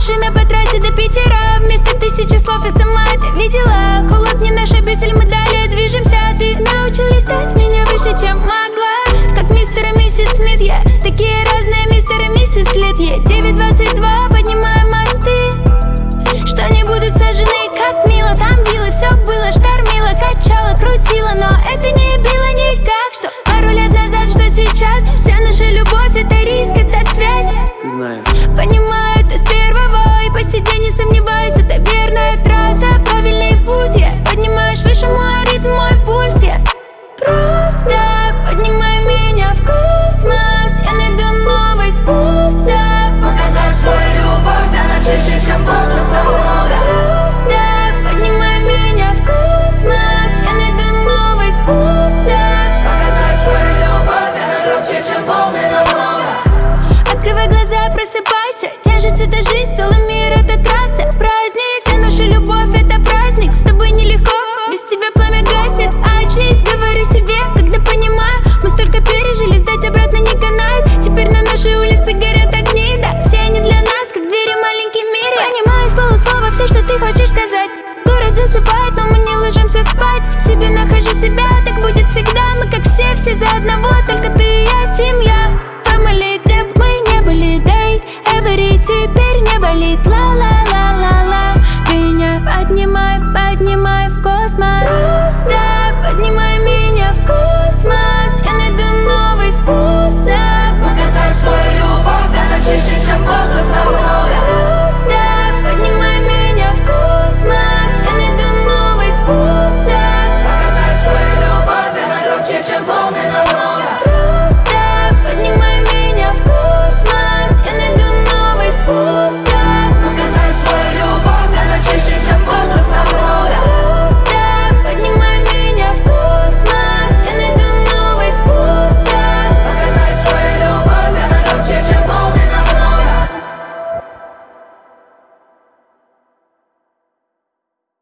Машина по трассе до Питера, вместо 1000 слов я сама это видела. Кулак не наш обитель, мы далее движемся. Ты научил летать меня выше, чем могла. Как мистер и миссис Смит, я такие разные, мистер и миссис Лет. 9:22, поднимаем мосты, что не будут сожжены, как мило. Там вилы, все было, штормило, качало, крутило, но это не било никак. Что пару лет назад, что сейчас, вся наша любовь — это риск, это связь. Ты знаешь. Понимаю это с первого, и по сей день не сомневаюсь, это верная трасса, правильный путь. Я поднимаешь выше мой ритм, мой пульс. Я просто поднимай меня в космос. Я найду новый способ показать свою любовь, она чище, чем воздух намного. Просто поднимай меня в космос. Я найду новый способ показать свою любовь, она громче, чем волны намного. Открывай глаза, просыпайся, тяжесть — это жизнь, целый мир — это трасса. Праздник, вся наша любовь — это праздник. С тобой нелегко, без тебя пламя гаснет. Очнись, говорю себе, когда понимаю, мы столько пережили, сдать обратно не канает. Теперь на нашей улице горят огни, да, все они для нас, как двери в маленький мир. Понимаю с полуслова все, что ты хочешь сказать. Город засыпает, но мы не ложимся спать. В тебе нахожу себя, так будет всегда. Мы как все за одного, только ты и я, семья. Family, где б мы не были, day, every, теперь не болит.